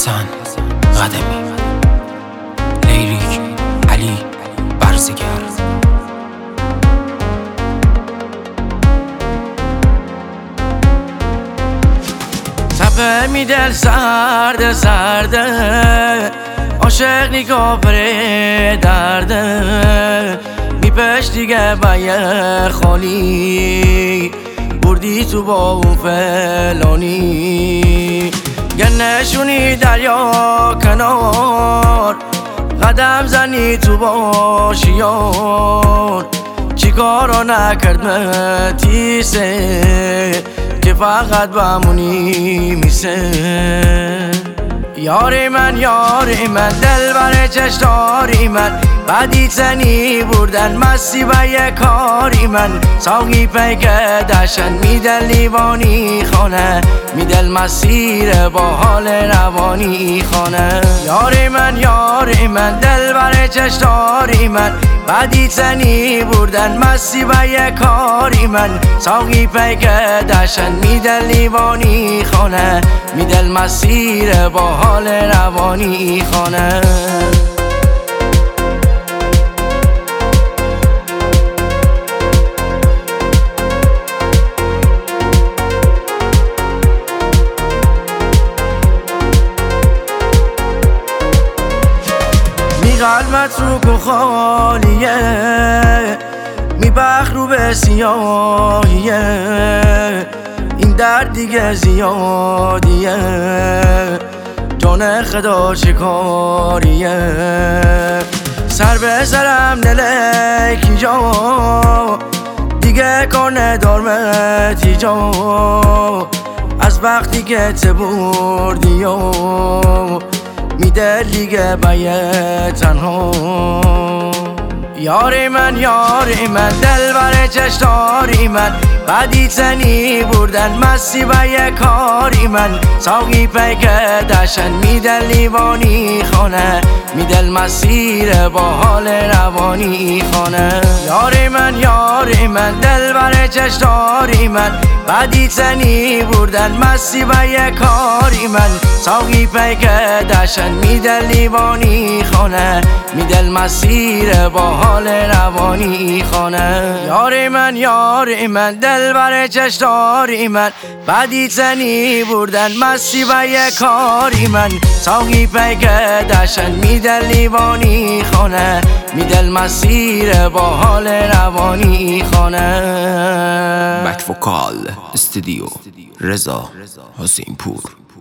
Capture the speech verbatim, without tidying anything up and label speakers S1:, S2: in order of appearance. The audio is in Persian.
S1: حسن قدمی، لیریک علی برزگر.
S2: تپه می دل سرده سرده، عاشق نگاه پره درده، می پش دیگه بایه خالی، بردی تو با اون فلانی. گنشونی دریا کنار، قدم زنی تو با شیار، چی کارا نکرد متیسه که فقط بمونی میسه. یاری من یاری من دلبر چشتاری من، بعدی زنی بردن مستی به یه کاری من. ساقی پیک دشن میدل لیوانی خانه، میدل مسیر با حال روانی خانه. یاری من یاری من دلبر چشتاری من، بعدی زنی بردن مستی به یه کاری من. ساقی پیک دشن میدل لیوانی خانه، میدل مسیر با حال روانی خانه. می قلبت رو که خالیه، می بخ رو به سیاهیه، این درد دیگه زیادیه، جان خدا شکاریه. سر به سرم نلکی جا، دیگه کار ندارمتی جا، از وقتی که ته بردی و میده دیگه باید تنها. یاری من یاری من دلبر چشتاری من، بعدی زنی بردن مستی به یه کاری من. ساقی پیک دشن میدل لیوانی خانه، میدل مسیر با حال روانی خانه. یاری من یاری من دلبر چشتاری من، بعدی زنی بردن مستی به یه کاری من. ساقی پیک دشن میدل لیوانی خانه، میدل مسیر با حال روانی خانه. یاری من یاری من دلبر چشتاری من، بعدی زنی بردن مستی به یه کاری من. ساقی پیک دشن میدل لیوانی خانه، میدل مسیر با حال روانی خانه.
S1: بک وکال استودیو رضا حسین پور.